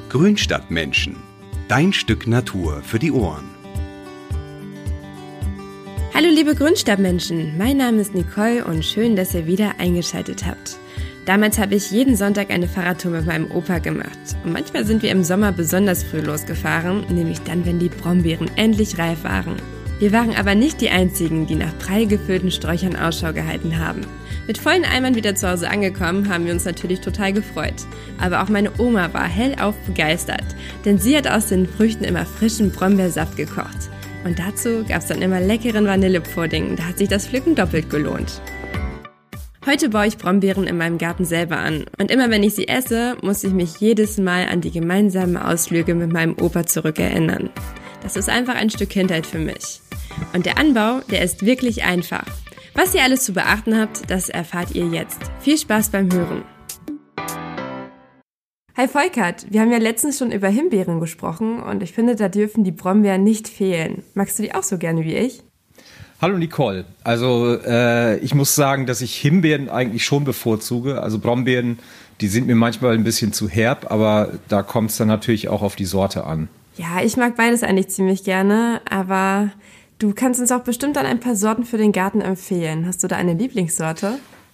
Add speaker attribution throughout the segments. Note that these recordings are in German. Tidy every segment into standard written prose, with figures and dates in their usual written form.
Speaker 1: Grünstadtmenschen. Dein Stück Natur für die Ohren.
Speaker 2: Hallo liebe Grünstadtmenschen, mein Name ist Nicole und schön, dass ihr wieder eingeschaltet habt. Damals habe ich jeden Sonntag eine Fahrradtour mit meinem Opa gemacht. Und manchmal sind wir im Sommer besonders früh losgefahren, nämlich dann, wenn die Brombeeren endlich reif waren. Wir waren aber nicht die Einzigen, die nach prall gefüllten Sträuchern Ausschau gehalten haben. Mit vollen Eimern wieder zu Hause angekommen, haben wir uns natürlich total gefreut. Aber auch meine Oma war hellauf begeistert, denn sie hat aus den Früchten immer frischen Brombeersaft gekocht. Und dazu gab es dann immer leckeren Vanillepudding, da hat sich das Pflücken doppelt gelohnt. Heute baue ich Brombeeren in meinem Garten selber an und immer wenn ich sie esse, muss ich mich jedes Mal an die gemeinsamen Ausflüge mit meinem Opa zurückerinnern. Das ist einfach ein Stück Kindheit für mich. Und der Anbau, der ist wirklich einfach. Was ihr alles zu beachten habt, das erfahrt ihr jetzt. Viel Spaß beim Hören. Hi Volkert, wir haben ja letztens schon über Himbeeren gesprochen und ich finde, da dürfen die Brombeeren nicht fehlen. Magst du die auch so gerne wie ich?
Speaker 3: Hallo Nicole, also ich muss sagen, dass ich Himbeeren eigentlich schon bevorzuge. Also Brombeeren, die sind mir manchmal ein bisschen zu herb, aber da kommt es dann natürlich auch auf die Sorte an.
Speaker 2: Ja, ich mag beides eigentlich ziemlich gerne, aber du kannst uns auch bestimmt dann ein paar Sorten für den Garten empfehlen. Hast du da eine Lieblingssorte?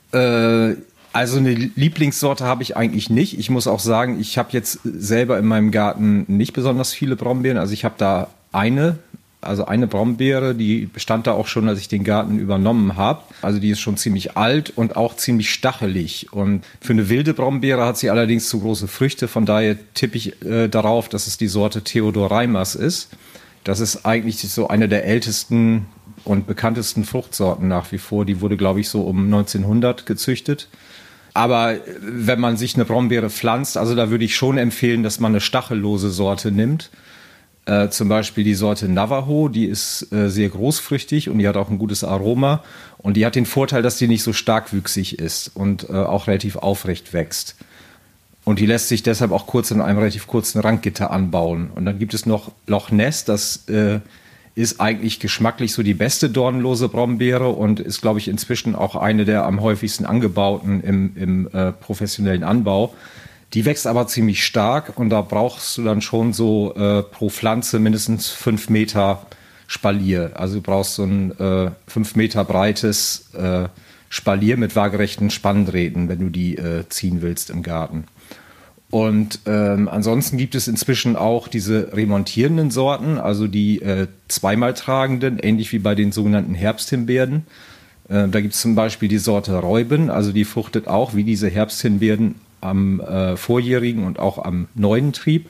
Speaker 3: Also eine Lieblingssorte habe ich eigentlich nicht. Ich muss auch sagen, ich habe jetzt selber in meinem Garten nicht besonders viele Brombeeren. Also ich habe da eine Brombeere, die bestand da auch schon, als ich den Garten übernommen habe. Also die ist schon ziemlich alt und auch ziemlich stachelig. Und für eine wilde Brombeere hat sie allerdings zu große Früchte. Von daher tippe ich darauf, dass es die Sorte Theodor Reimers ist. Das ist eigentlich so eine der ältesten und bekanntesten Fruchtsorten nach wie vor. Die wurde, glaube ich, so um 1900 gezüchtet. Aber wenn man sich eine Brombeere pflanzt, also da würde ich schon empfehlen, dass man eine stachellose Sorte nimmt. Zum Beispiel die Sorte Navajo, die ist sehr großfrüchtig und die hat auch ein gutes Aroma. Und die hat den Vorteil, dass die nicht so starkwüchsig ist und auch relativ aufrecht wächst. Und die lässt sich deshalb auch in einem relativ kurzen Ranggitter anbauen. Und dann gibt es noch Loch Ness, das ist eigentlich geschmacklich so die beste dornlose Brombeere und ist, glaube ich, inzwischen auch eine der am häufigsten angebauten im professionellen Anbau. Die wächst aber ziemlich stark und da brauchst du dann schon so pro Pflanze mindestens 5 Meter Spalier. Also du brauchst so ein 5 Meter breites Spalier mit waagerechten Spanndrähten, wenn du die ziehen willst im Garten. Und ansonsten gibt es inzwischen auch diese remontierenden Sorten, also die zweimal tragenden, ähnlich wie bei den sogenannten Herbsthimbeeren. Da gibt es zum Beispiel die Sorte Räuben, also die fruchtet auch wie diese Herbsthimbeeren am vorjährigen und auch am neuen Trieb.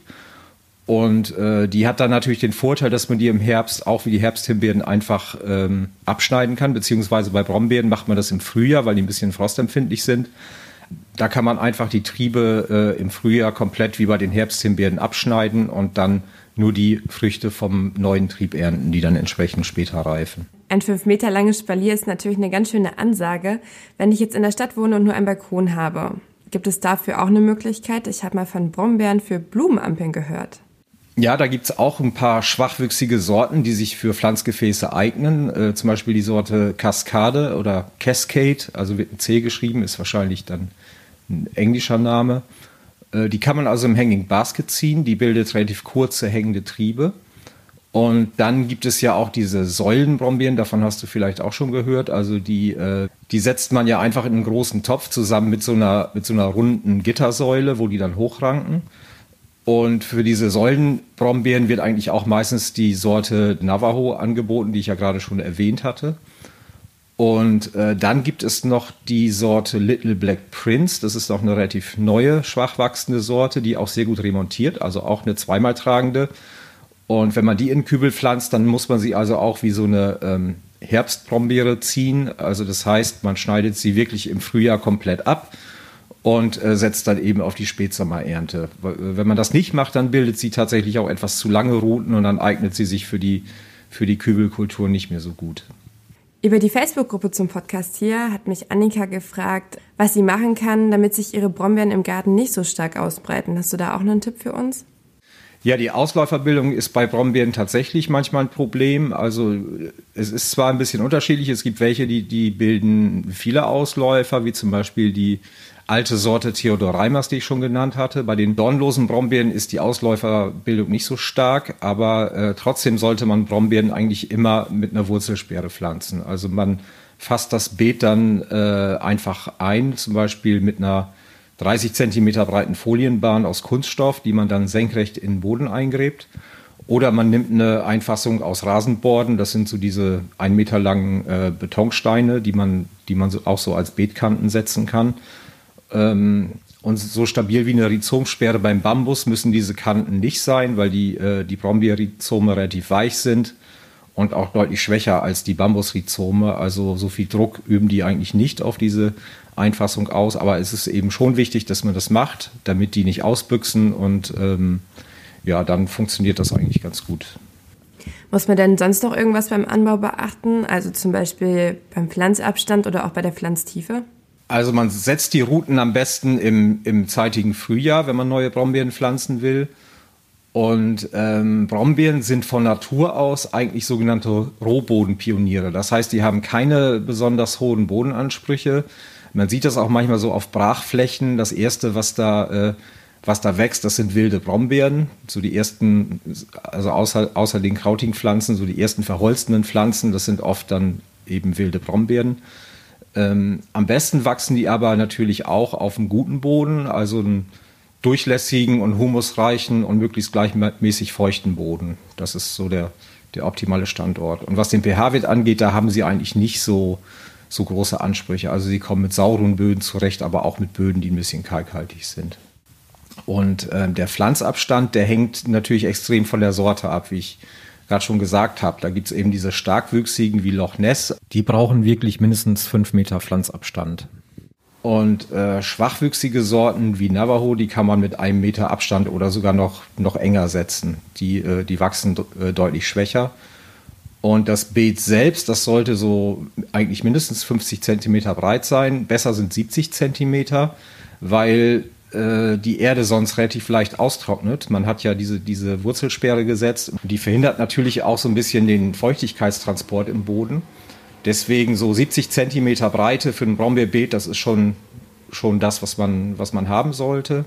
Speaker 3: Und die hat dann natürlich den Vorteil, dass man die im Herbst, auch wie die Herbsthimbeeren, einfach abschneiden kann. Beziehungsweise bei Brombeeren macht man das im Frühjahr, weil die ein bisschen frostempfindlich sind. Da kann man einfach die Triebe im Frühjahr komplett wie bei den Herbsthimbeeren abschneiden und dann nur die Früchte vom neuen Trieb ernten, die dann entsprechend später reifen.
Speaker 2: Ein 5 Meter langes Spalier ist natürlich eine ganz schöne Ansage, wenn ich jetzt in der Stadt wohne und nur einen Balkon habe. Gibt es dafür auch eine Möglichkeit? Ich habe mal von Brombeeren für Blumenampeln gehört.
Speaker 3: Ja, da gibt es auch ein paar schwachwüchsige Sorten, die sich für Pflanzgefäße eignen. Zum Beispiel die Sorte Cascade oder Cascade, also wird mit C geschrieben, ist wahrscheinlich dann ein englischer Name. Die kann man also im Hanging Basket ziehen, die bildet relativ kurze hängende Triebe. Und dann gibt es ja auch diese Säulenbrombeeren, davon hast du vielleicht auch schon gehört. Also die setzt man ja einfach in einen großen Topf zusammen mit so einer runden Gittersäule, wo die dann hochranken. Und für diese Säulenbrombeeren wird eigentlich auch meistens die Sorte Navajo angeboten, die ich ja gerade schon erwähnt hatte. Und dann gibt es noch die Sorte Little Black Prince. Das ist auch eine relativ neue, schwach wachsende Sorte, die auch sehr gut remontiert, also auch eine zweimal tragende. Und wenn man die in den Kübel pflanzt, dann muss man sie also auch wie so eine Herbstbrombeere ziehen. Also das heißt, man schneidet sie wirklich im Frühjahr komplett ab und setzt dann eben auf die Spätsommerernte. Wenn man das nicht macht, dann bildet sie tatsächlich auch etwas zu lange Ruten und dann eignet sie sich für die Kübelkultur nicht mehr so gut.
Speaker 2: Über die Facebook-Gruppe zum Podcast hier hat mich Annika gefragt, was sie machen kann, damit sich ihre Brombeeren im Garten nicht so stark ausbreiten. Hast du da auch noch einen Tipp für uns?
Speaker 3: Ja, die Ausläuferbildung ist bei Brombeeren tatsächlich manchmal ein Problem. Also es ist zwar ein bisschen unterschiedlich, es gibt welche, die bilden viele Ausläufer, wie zum Beispiel die alte Sorte Theodor Reimers, die ich schon genannt hatte. Bei den dornlosen Brombeeren ist die Ausläuferbildung nicht so stark, aber trotzdem sollte man Brombeeren eigentlich immer mit einer Wurzelsperre pflanzen. Also man fasst das Beet dann einfach ein, zum Beispiel mit einer 30 Zentimeter breiten Folienbahn aus Kunststoff, die man dann senkrecht in den Boden eingräbt. Oder man nimmt eine Einfassung aus Rasenborden, das sind so diese 1 Meter langen Betonsteine, die man auch so als Beetkanten setzen kann. Und so stabil wie eine Rhizomsperre beim Bambus müssen diese Kanten nicht sein, weil die Brombeerrhizome relativ weich sind und auch deutlich schwächer als die Bambusrhizome. Also so viel Druck üben die eigentlich nicht auf diese Einfassung aus. Aber es ist eben schon wichtig, dass man das macht, damit die nicht ausbüchsen und dann funktioniert das eigentlich ganz gut.
Speaker 2: Muss man denn sonst noch irgendwas beim Anbau beachten? Also zum Beispiel beim Pflanzabstand oder auch bei der Pflanztiefe?
Speaker 3: Also man setzt die Routen am besten im zeitigen Frühjahr, wenn man neue Brombeeren pflanzen will. Und Brombeeren sind von Natur aus eigentlich sogenannte Rohbodenpioniere. Das heißt, die haben keine besonders hohen Bodenansprüche. Man sieht das auch manchmal so auf Brachflächen. Das Erste, was da wächst, das sind wilde Brombeeren. So die ersten, also außer den krautigen Pflanzen, so die ersten verholzenden Pflanzen, das sind oft dann eben wilde Brombeeren. Am besten wachsen die aber natürlich auch auf einem guten Boden, also einen durchlässigen und humusreichen und möglichst gleichmäßig feuchten Boden. Das ist so der optimale Standort. Und was den pH-Wert angeht, da haben sie eigentlich nicht so große Ansprüche. Also sie kommen mit sauren Böden zurecht, aber auch mit Böden, die ein bisschen kalkhaltig sind. Und der Pflanzabstand, der hängt natürlich extrem von der Sorte ab, wie ich gerade schon gesagt habe. Da gibt es eben diese starkwüchsigen wie Loch Ness. Die brauchen wirklich mindestens 5 Meter Pflanzabstand. Und schwachwüchsige Sorten wie Navajo, die kann man mit 1 Meter Abstand oder sogar noch enger setzen. Die wachsen deutlich schwächer. Und das Beet selbst, das sollte so eigentlich mindestens 50 Zentimeter breit sein. Besser sind 70 Zentimeter, weil die Erde sonst relativ leicht austrocknet. Man hat ja diese Wurzelsperre gesetzt. Die verhindert natürlich auch so ein bisschen den Feuchtigkeitstransport im Boden. Deswegen so 70 Zentimeter Breite für ein Brombeerbeet, das ist schon das, was man haben sollte.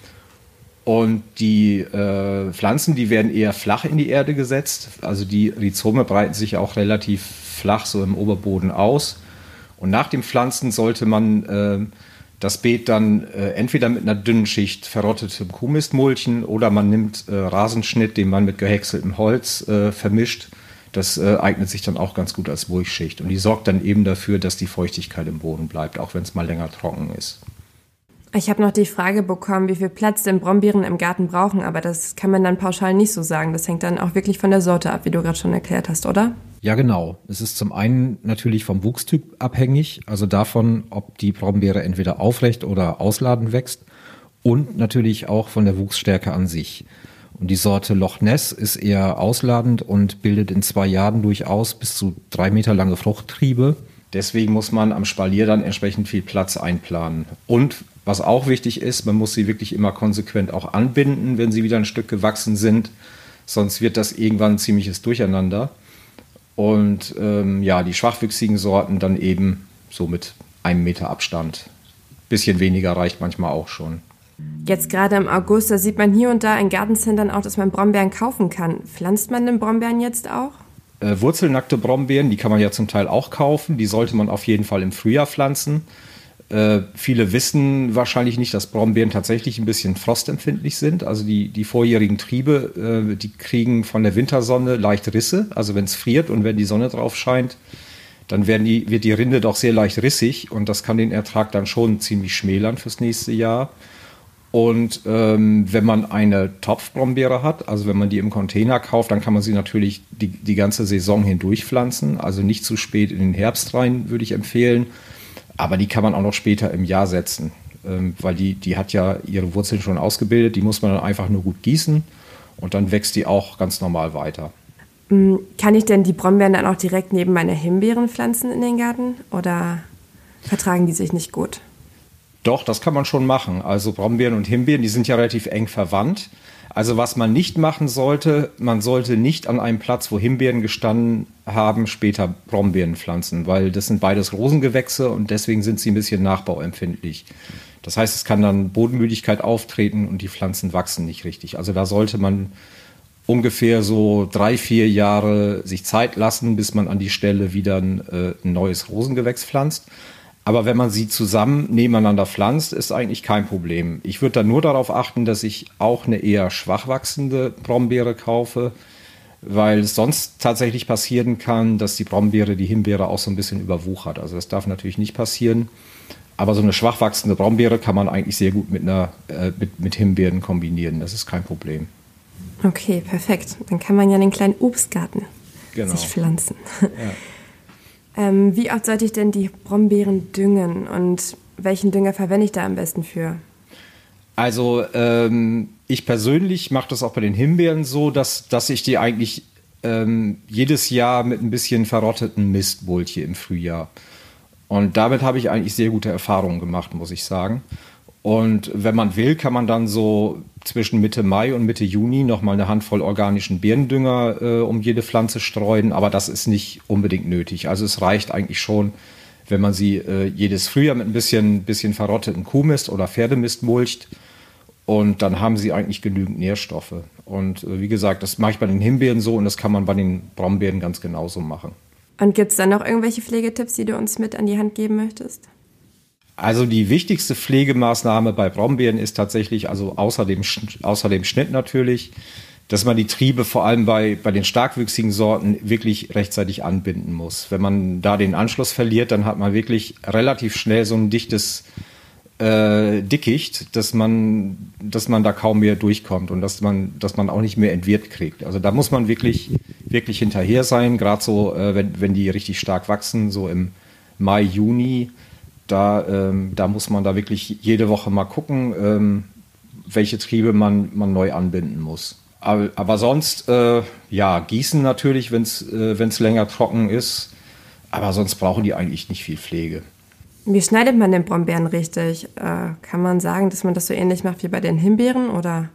Speaker 3: Und die Pflanzen, die werden eher flach in die Erde gesetzt. Also die Rhizome breiten sich auch relativ flach so im Oberboden aus. Und nach dem Pflanzen sollte man das Beet dann entweder mit einer dünnen Schicht verrottetem Kuhmist mulchen oder man nimmt Rasenschnitt, den man mit gehäckseltem Holz vermischt. Das eignet sich dann auch ganz gut als Mulchschicht. Und die sorgt dann eben dafür, dass die Feuchtigkeit im Boden bleibt, auch wenn es mal länger trocken ist.
Speaker 2: Ich habe noch die Frage bekommen, wie viel Platz denn Brombeeren im Garten brauchen, aber das kann man dann pauschal nicht so sagen. Das hängt dann auch wirklich von der Sorte ab, wie du gerade schon erklärt hast, oder?
Speaker 3: Ja, genau. Es ist zum einen natürlich vom Wuchstyp abhängig, also davon, ob die Brombeere entweder aufrecht oder ausladend wächst und natürlich auch von der Wuchsstärke an sich. Und die Sorte Loch Ness ist eher ausladend und bildet in 2 Jahren durchaus bis zu 3 Meter lange Fruchttriebe. Deswegen muss man am Spalier dann entsprechend viel Platz einplanen. Und was auch wichtig ist, man muss sie wirklich immer konsequent auch anbinden, wenn sie wieder ein Stück gewachsen sind. Sonst wird das irgendwann ein ziemliches Durcheinander. Und die schwachwüchsigen Sorten dann eben so mit 1 Meter Abstand. Bisschen weniger reicht manchmal auch schon.
Speaker 2: Jetzt gerade im August, da sieht man hier und da in Gartencentern auch, dass man Brombeeren kaufen kann. Pflanzt man denn Brombeeren jetzt auch?
Speaker 3: Wurzelnackte Brombeeren, die kann man ja zum Teil auch kaufen. Die sollte man auf jeden Fall im Frühjahr pflanzen. Viele wissen wahrscheinlich nicht, dass Brombeeren tatsächlich ein bisschen frostempfindlich sind. Also die vorjährigen Triebe, die kriegen von der Wintersonne leicht Risse. Also wenn es friert und wenn die Sonne drauf scheint, dann wird die Rinde doch sehr leicht rissig. Und das kann den Ertrag dann schon ziemlich schmälern fürs nächste Jahr. Und wenn man eine Topfbrombeere hat, also wenn man die im Container kauft, dann kann man sie natürlich die ganze Saison hindurch pflanzen. Also nicht zu spät in den Herbst rein, würde ich empfehlen. Aber die kann man auch noch später im Jahr setzen, weil die hat ja ihre Wurzeln schon ausgebildet. Die muss man dann einfach nur gut gießen und dann wächst die auch ganz normal weiter.
Speaker 2: Kann ich denn die Brombeeren dann auch direkt neben meine Himbeeren pflanzen in den Garten oder vertragen die sich nicht gut?
Speaker 3: Doch, das kann man schon machen. Also Brombeeren und Himbeeren, die sind ja relativ eng verwandt. Also was man nicht machen sollte, man sollte nicht an einem Platz, wo Himbeeren gestanden haben, später Brombeeren pflanzen, weil das sind beides Rosengewächse und deswegen sind sie ein bisschen nachbauempfindlich. Das heißt, es kann dann Bodenmüdigkeit auftreten und die Pflanzen wachsen nicht richtig. Also da sollte man ungefähr so 3-4 Jahre sich Zeit lassen, bis man an die Stelle wieder ein neues Rosengewächs pflanzt. Aber wenn man sie zusammen nebeneinander pflanzt, ist eigentlich kein Problem. Ich würde dann nur darauf achten, dass ich auch eine eher schwach wachsende Brombeere kaufe, weil es sonst tatsächlich passieren kann, dass die Brombeere die Himbeere auch so ein bisschen überwuchert. Also das darf natürlich nicht passieren. Aber so eine schwach wachsende Brombeere kann man eigentlich sehr gut mit Himbeeren kombinieren. Das ist kein Problem.
Speaker 2: Okay, perfekt. Dann kann man ja einen kleinen Obstgarten sich pflanzen. Ja. Wie oft sollte ich denn die Brombeeren düngen und welchen Dünger verwende ich da am besten für?
Speaker 3: Also ich persönlich mache das auch bei den Himbeeren so, dass ich die eigentlich jedes Jahr mit ein bisschen verrotteten Mist mulche im Frühjahr. Und damit habe ich eigentlich sehr gute Erfahrungen gemacht, muss ich sagen. Und wenn man will, kann man dann so zwischen Mitte Mai und Mitte Juni nochmal eine Handvoll organischen Beerendünger um jede Pflanze streuen. Aber das ist nicht unbedingt nötig. Also es reicht eigentlich schon, wenn man sie jedes Frühjahr mit ein bisschen verrotteten Kuhmist oder Pferdemist mulcht. Und dann haben sie eigentlich genügend Nährstoffe. Und wie gesagt, das mache ich bei den Himbeeren so und das kann man bei den Brombeeren ganz genauso machen.
Speaker 2: Und gibt es dann noch irgendwelche Pflegetipps, die du uns mit an die Hand geben möchtest?
Speaker 3: Also die wichtigste Pflegemaßnahme bei Brombeeren ist tatsächlich, also außer dem Schnitt natürlich, dass man die Triebe vor allem bei den starkwüchsigen Sorten wirklich rechtzeitig anbinden muss. Wenn man da den Anschluss verliert, dann hat man wirklich relativ schnell so ein dichtes Dickicht, dass man da kaum mehr durchkommt und dass man auch nicht mehr entwirrt kriegt. Also da muss man wirklich hinterher sein, gerade so, wenn die richtig stark wachsen, so im Mai, Juni. Da muss man da wirklich jede Woche mal gucken, welche Triebe man neu anbinden muss. Aber sonst, gießen natürlich, wenn es länger trocken ist. Aber sonst brauchen die eigentlich nicht viel Pflege.
Speaker 2: Wie schneidet man den Brombeeren richtig? Kann man sagen, dass man das so ähnlich macht wie bei den Himbeeren, oder?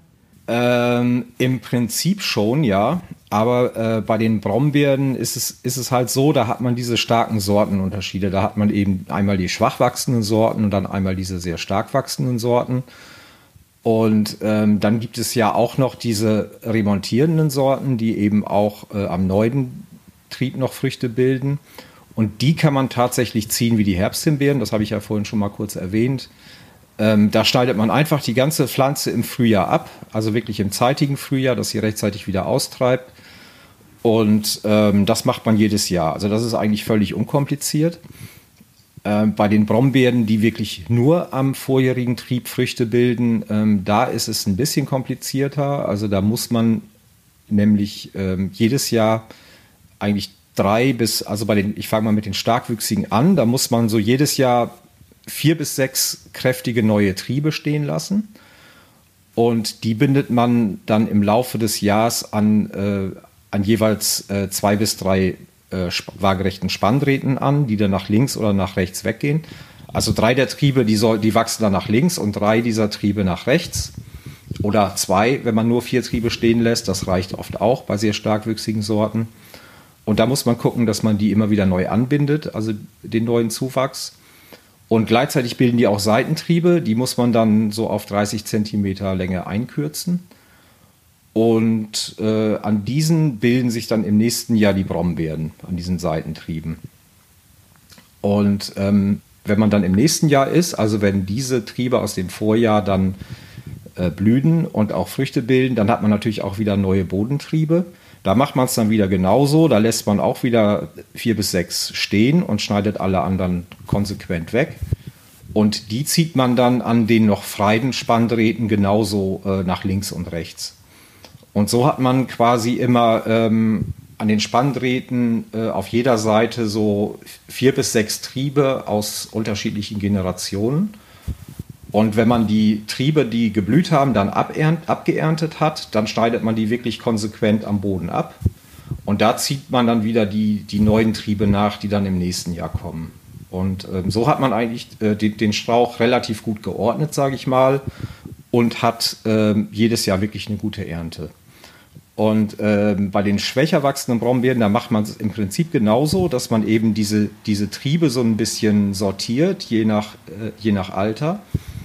Speaker 3: Im Prinzip schon, ja. Aber bei den Brombeeren ist es halt so, da hat man diese starken Sortenunterschiede. Da hat man eben einmal die schwach wachsenden Sorten und dann einmal diese sehr stark wachsenden Sorten. Und dann gibt es ja auch noch diese remontierenden Sorten, die eben auch am neuen Trieb noch Früchte bilden. Und die kann man tatsächlich ziehen wie die Herbsthimbeeren. Das habe ich ja vorhin schon mal kurz erwähnt. Da schneidet man einfach die ganze Pflanze im Frühjahr ab, also wirklich im zeitigen Frühjahr, dass sie rechtzeitig wieder austreibt. Und das macht man jedes Jahr. Also das ist eigentlich völlig unkompliziert. Bei den Brombeeren, die wirklich nur am vorjährigen Trieb Früchte bilden, da ist es ein bisschen komplizierter. Also da muss man nämlich jedes Jahr eigentlich ich fange mal mit den starkwüchsigen an, da muss man so jedes Jahr 4 bis 6 kräftige neue Triebe stehen lassen. Und die bindet man dann im Laufe des Jahres an jeweils 2 bis 3 waagerechten Spanndrähten an, die dann nach links oder nach rechts weggehen. Also 3 der Triebe, die wachsen dann nach links und 3 dieser Triebe nach rechts. Oder 2, wenn man nur 4 Triebe stehen lässt. Das reicht oft auch bei sehr starkwüchsigen Sorten. Und da muss man gucken, dass man die immer wieder neu anbindet, also den neuen Zuwachs. Und gleichzeitig bilden die auch Seitentriebe, die muss man dann so auf 30 Zentimeter Länge einkürzen. Und an diesen bilden sich dann im nächsten Jahr die Brombeeren, an diesen Seitentrieben. Und wenn man dann im nächsten Jahr ist, also wenn diese Triebe aus dem Vorjahr dann blühen und auch Früchte bilden, dann hat man natürlich auch wieder neue Bodentriebe. Da macht man es dann wieder genauso, da lässt man auch wieder 4 bis 6 stehen und schneidet alle anderen konsequent weg. Und die zieht man dann an den noch freien Spanndrähten genauso nach links und rechts. Und so hat man quasi immer an den Spanndrähten auf jeder Seite so 4 bis 6 Triebe aus unterschiedlichen Generationen. Und wenn man die Triebe, die geblüht haben, dann abgeerntet hat, dann schneidet man die wirklich konsequent am Boden ab. Und da zieht man dann wieder die neuen Triebe nach, die dann im nächsten Jahr kommen. Und so hat man eigentlich den Strauch relativ gut geordnet, sage ich mal, und hat jedes Jahr wirklich eine gute Ernte. Und bei den schwächer wachsenden Brombeeren, da macht man es im Prinzip genauso, dass man eben diese Triebe so ein bisschen sortiert, je nach Alter.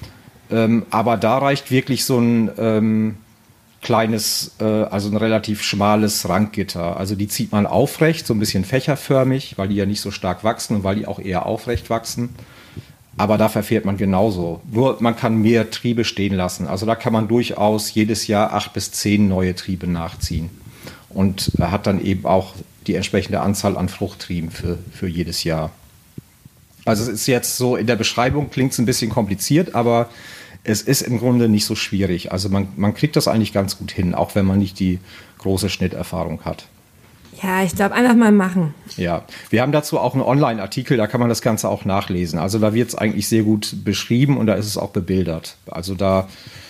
Speaker 3: Aber da reicht wirklich so ein kleines, also ein relativ schmales Rankgitter. Also die zieht man aufrecht, so ein bisschen fächerförmig, weil die ja nicht so stark wachsen und weil die auch eher aufrecht wachsen. Aber da verfährt man genauso. Nur man kann mehr Triebe stehen lassen. Also da kann man durchaus jedes Jahr 8 bis 10 neue Triebe nachziehen. Und hat dann eben auch die entsprechende Anzahl an Fruchttrieben für jedes Jahr. Also es ist jetzt so, in der Beschreibung klingt es ein bisschen kompliziert, aber es ist im Grunde nicht so schwierig. Also man kriegt das eigentlich ganz gut hin, auch wenn man nicht die große Schnitterfahrung hat.
Speaker 2: Ja, ich glaube, einfach mal machen.
Speaker 3: Ja, wir haben dazu auch einen Online-Artikel, da kann man das Ganze auch nachlesen. Also da wird es eigentlich sehr gut beschrieben und da ist es auch bebildert. Also da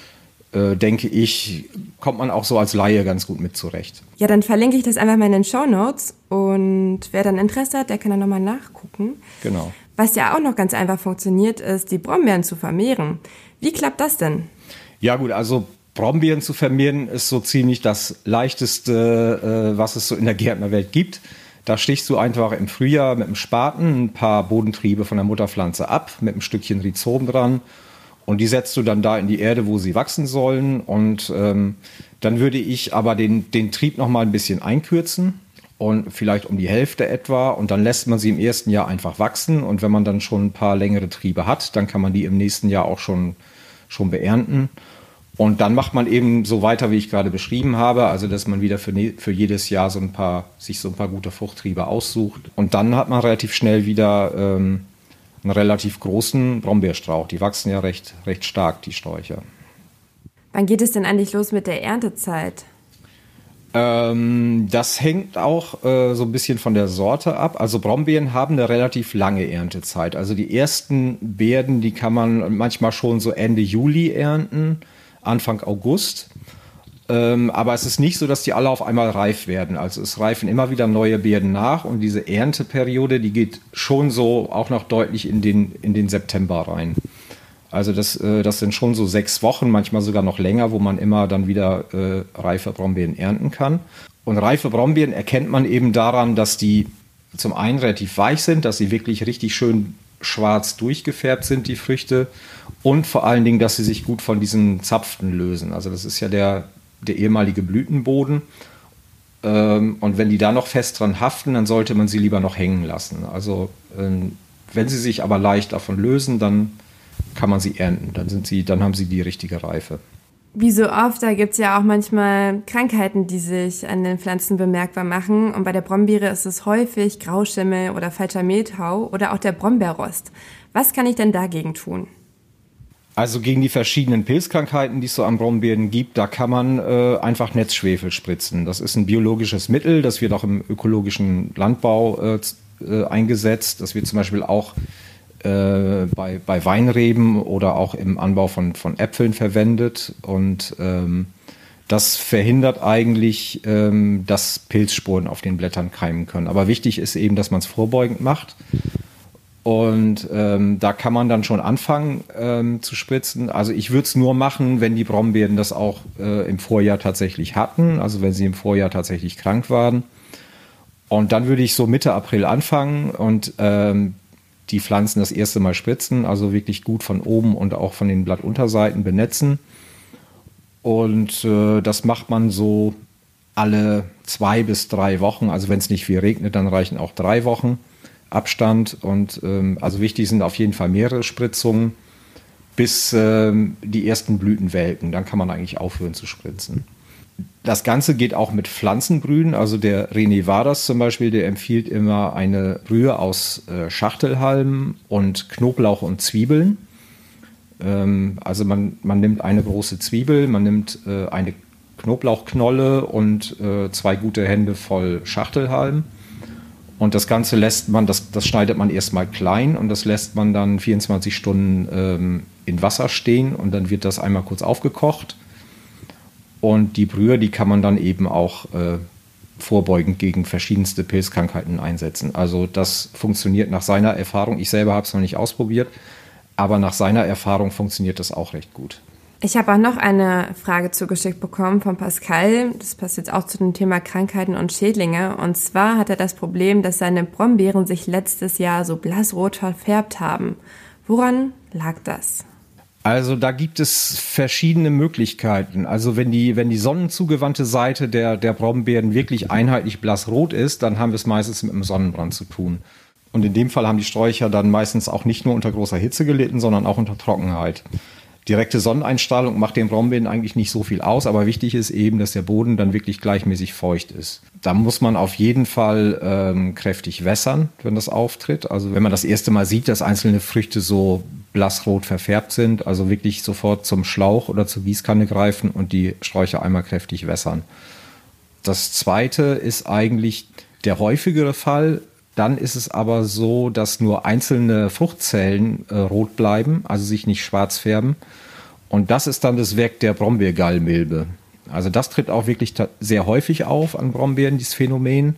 Speaker 3: denke ich, kommt man auch so als Laie ganz gut mit zurecht.
Speaker 2: Ja, dann verlinke ich das einfach mal in den Shownotes und wer dann Interesse hat, der kann dann nochmal nachgucken.
Speaker 3: Genau.
Speaker 2: Was ja auch noch ganz einfach funktioniert, ist, die Brombeeren zu vermehren. Wie klappt das denn? Ja
Speaker 3: gut, also Brombeeren zu vermehren ist so ziemlich das Leichteste, was es so in der Gärtnerwelt gibt. Da stichst du einfach im Frühjahr mit dem Spaten ein paar Bodentriebe von der Mutterpflanze ab, mit einem Stückchen Rhizom dran. Und die setzt du dann da in die Erde, wo sie wachsen sollen. Und dann würde ich aber den Trieb noch mal ein bisschen einkürzen. Und vielleicht um die Hälfte etwa. Und dann lässt man sie im ersten Jahr einfach wachsen. Und wenn man dann schon ein paar längere Triebe hat, dann kann man die im nächsten Jahr auch schon beernten. Und dann macht man eben so weiter, wie ich gerade beschrieben habe. Also, dass man wieder für jedes Jahr sich so ein paar gute Fruchttriebe aussucht. Und dann hat man relativ schnell wieder einen relativ großen Brombeerstrauch. Die wachsen ja recht stark, die Sträucher.
Speaker 2: Wann geht es denn eigentlich los mit der Erntezeit?
Speaker 3: Das hängt auch so ein bisschen von der Sorte ab. Also Brombeeren haben eine relativ lange Erntezeit. Also die ersten Beeren, die kann man manchmal schon so Ende Juli ernten, Anfang August. Aber es ist nicht so, dass die alle auf einmal reif werden. Also es reifen immer wieder neue Beeren nach und diese Ernteperiode, die geht schon so auch noch deutlich in den September rein. Also das sind schon so 6 Wochen, manchmal sogar noch länger, wo man immer dann wieder reife Brombeeren ernten kann. Und reife Brombeeren erkennt man eben daran, dass die zum einen relativ weich sind, dass sie wirklich richtig schön schwarz durchgefärbt sind, die Früchte. Und vor allen Dingen, dass sie sich gut von diesen Zapfen lösen. Also das ist ja der ehemalige Blütenboden. Und wenn die da noch fest dran haften, dann sollte man sie lieber noch hängen lassen. Also wenn sie sich aber leicht davon lösen, dann kann man sie ernten. Dann haben sie die richtige Reife.
Speaker 2: Wie so oft, da gibt es ja auch manchmal Krankheiten, die sich an den Pflanzen bemerkbar machen. Und bei der Brombeere ist es häufig Grauschimmel oder falscher Mehltau oder auch der Brombeerrost. Was kann ich denn dagegen tun?
Speaker 3: Also gegen die verschiedenen Pilzkrankheiten, die es so an Brombeeren gibt, da kann man einfach Netzschwefel spritzen. Das ist ein biologisches Mittel, das wird auch im ökologischen Landbau eingesetzt. Das wird zum Beispiel auch bei Weinreben oder auch im Anbau von Äpfeln verwendet. Und das verhindert eigentlich, dass Pilzsporen auf den Blättern keimen können. Aber wichtig ist eben, dass man es vorbeugend macht. Und da kann man dann schon anfangen zu spritzen. Also ich würde es nur machen, wenn die Brombeeren das auch im Vorjahr tatsächlich hatten. Also wenn sie im Vorjahr tatsächlich krank waren. Und dann würde ich so Mitte April anfangen und die Pflanzen das erste Mal spritzen. Also wirklich gut von oben und auch von den Blattunterseiten benetzen. Und das macht man so alle 2 bis 3 Wochen. Also wenn es nicht viel regnet, dann reichen auch 3 Wochen Abstand. Und also wichtig sind auf jeden Fall mehrere Spritzungen, bis die ersten Blüten welken. Dann kann man eigentlich aufhören zu spritzen. Das Ganze geht auch mit Pflanzenbrühen. Also der René Waders zum Beispiel, der empfiehlt immer eine Brühe aus Schachtelhalmen und Knoblauch und Zwiebeln. Also man nimmt eine große Zwiebel, man nimmt eine Knoblauchknolle und 2 gute Hände voll Schachtelhalm. Und das Ganze lässt man, das schneidet man erstmal klein und das lässt man dann 24 Stunden in Wasser stehen und dann wird das einmal kurz aufgekocht. Und die Brühe, die kann man dann eben auch vorbeugend gegen verschiedenste Pilzkrankheiten einsetzen. Also das funktioniert nach seiner Erfahrung. Ich selber habe es noch nicht ausprobiert, aber nach seiner Erfahrung funktioniert das auch recht gut.
Speaker 2: Ich habe auch noch eine Frage zugeschickt bekommen von Pascal. Das passt jetzt auch zu dem Thema Krankheiten und Schädlinge. Und zwar hat er das Problem, dass seine Brombeeren sich letztes Jahr so blassrot verfärbt haben. Woran lag das?
Speaker 3: Also da gibt es verschiedene Möglichkeiten. Also wenn die sonnenzugewandte Seite der Brombeeren wirklich einheitlich blassrot ist, dann haben wir es meistens mit einem Sonnenbrand zu tun. Und in dem Fall haben die Sträucher dann meistens auch nicht nur unter großer Hitze gelitten, sondern auch unter Trockenheit. Direkte Sonneneinstrahlung macht den Brombeeren eigentlich nicht so viel aus, aber wichtig ist eben, dass der Boden dann wirklich gleichmäßig feucht ist. Da muss man auf jeden Fall kräftig wässern, wenn das auftritt. Also wenn man das erste Mal sieht, dass einzelne Früchte so blassrot verfärbt sind, also wirklich sofort zum Schlauch oder zur Gießkanne greifen und die Sträucher einmal kräftig wässern. Das zweite ist eigentlich der häufigere Fall. Dann ist es aber so, dass nur einzelne Fruchtzellen rot bleiben, also sich nicht schwarz färben. Und das ist dann das Werk der Brombeergallmilbe. Also das tritt auch wirklich sehr häufig auf an Brombeeren, dieses Phänomen.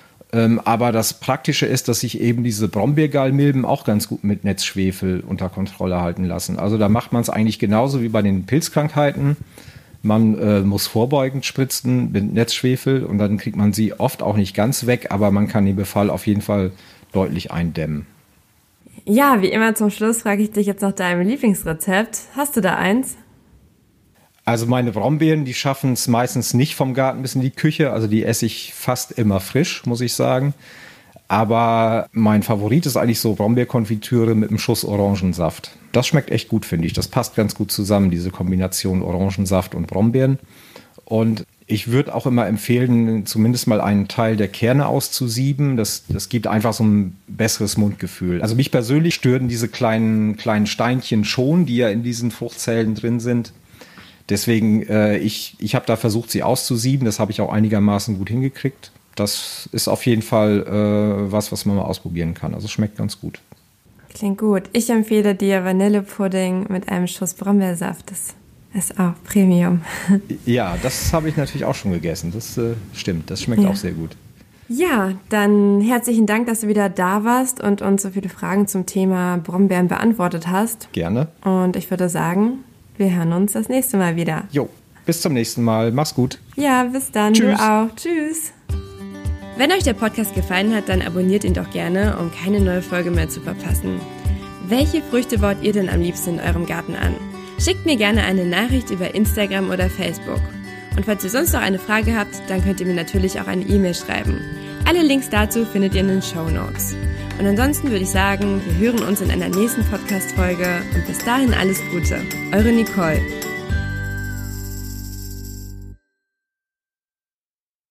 Speaker 3: Aber das Praktische ist, dass sich eben diese Brombeergallmilben auch ganz gut mit Netzschwefel unter Kontrolle halten lassen. Also da macht man es eigentlich genauso wie bei den Pilzkrankheiten. Man muss vorbeugend spritzen mit Netzschwefel und dann kriegt man sie oft auch nicht ganz weg, aber man kann den Befall auf jeden Fall deutlich eindämmen.
Speaker 2: Ja, wie immer zum Schluss frage ich dich jetzt nach deinem Lieblingsrezept. Hast du da eins?
Speaker 3: Also meine Brombeeren, die schaffen es meistens nicht vom Garten bis in die Küche. Also die esse ich fast immer frisch, muss ich sagen. Aber mein Favorit ist eigentlich so Brombeerkonfitüre mit einem Schuss Orangensaft. Das schmeckt echt gut, finde ich. Das passt ganz gut zusammen, diese Kombination Orangensaft und Brombeeren. Und ich würde auch immer empfehlen, zumindest mal einen Teil der Kerne auszusieben. Das gibt einfach so ein besseres Mundgefühl. Also mich persönlich stören diese kleinen Steinchen schon, die ja in diesen Fruchtzellen drin sind. Deswegen, ich habe da versucht, sie auszusieben. Das habe ich auch einigermaßen gut hingekriegt. Das ist auf jeden Fall was man mal ausprobieren kann. Also schmeckt ganz gut.
Speaker 2: Klingt gut. Ich empfehle dir Vanillepudding mit einem Schuss Brombeersaft. Das ist auch Premium.
Speaker 3: Ja, das habe ich natürlich auch schon gegessen. Das stimmt. Das schmeckt auch sehr gut.
Speaker 2: Ja, dann herzlichen Dank, dass du wieder da warst und uns so viele Fragen zum Thema Brombeeren beantwortet hast.
Speaker 3: Gerne.
Speaker 2: Und ich würde sagen, wir hören uns das nächste Mal wieder.
Speaker 3: Jo, bis zum nächsten Mal. Mach's gut.
Speaker 2: Ja, bis dann.
Speaker 3: Tschüss.
Speaker 2: Du auch. Tschüss. Wenn euch der Podcast gefallen hat, dann abonniert ihn doch gerne, um keine neue Folge mehr zu verpassen. Welche Früchte baut ihr denn am liebsten in eurem Garten an? Schickt mir gerne eine Nachricht über Instagram oder Facebook. Und falls ihr sonst noch eine Frage habt, dann könnt ihr mir natürlich auch eine E-Mail schreiben. Alle Links dazu findet ihr in den Shownotes. Und ansonsten würde ich sagen, wir hören uns in einer nächsten Podcast-Folge und bis dahin alles Gute. Eure Nicole.